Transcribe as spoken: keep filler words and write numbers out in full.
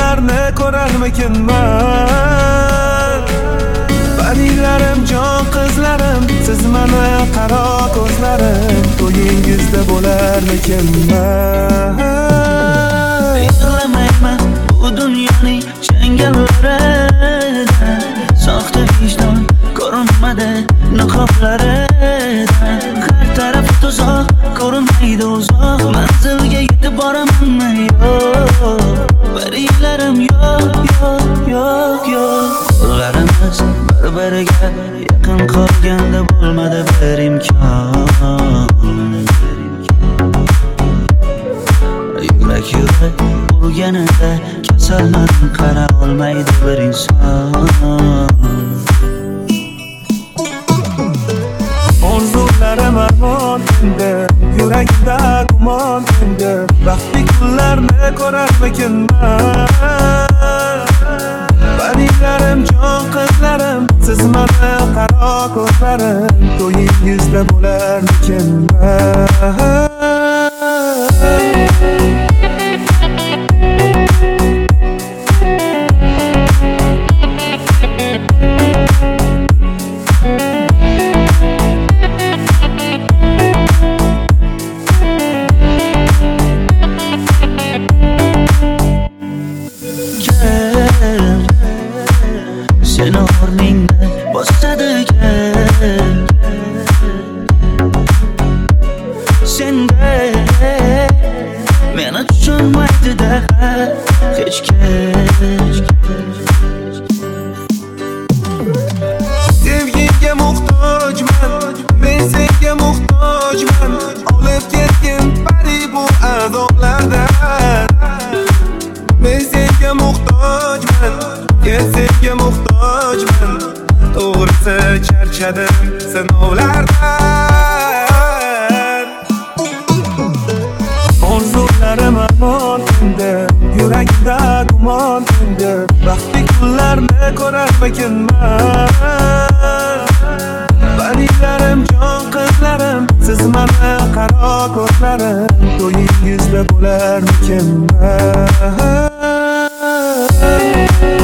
kunlarni ko'rarmikinman? Parilarim, jon qizlarim, siz mani qaro ko'zlarim, to'yingizda bo'larmikinman? Yig'lamayman bu dunyoning changallarida, soxta vijdon ko'rinmadi niqoblarida. Har taraf tuzoq, ko'rinmaydi uzoq, manzilga yetib boramanmi yo'q? Parilarim yo'q, yo'q, yo'q, yo'q. Qo'llarimiz bir-biriga yaqin qolganda bo'lmadi bir imkon. Yurak yurak urganida kasalman, qara olmaydi bir inson. Orzularim armon endi, yuragimda gumon endi, baxtli kunlarni ko'rarmikinman? Parilarim, jon qizlarim, siz mani qaro ko'zlarim, to'yingizda bo'larmikinman? Sen o'rningni bosadi kel, senda meni tushunmaydi-da hech kim. Sevgiga muhtojman, men senga muhtojman, olib ketgin pari bu azoblardan. Men senga muhtojman, men senga muhtojman, to'g'risi charchadim sinovlardan. Orzularim armon endi, yuragimda gumon endi, baxtli kunlarni ko'rarmikinman? Parilarim, jon qizlarim, siz mani qaro ko'zlarim, to'yingizda bo'larmikinman?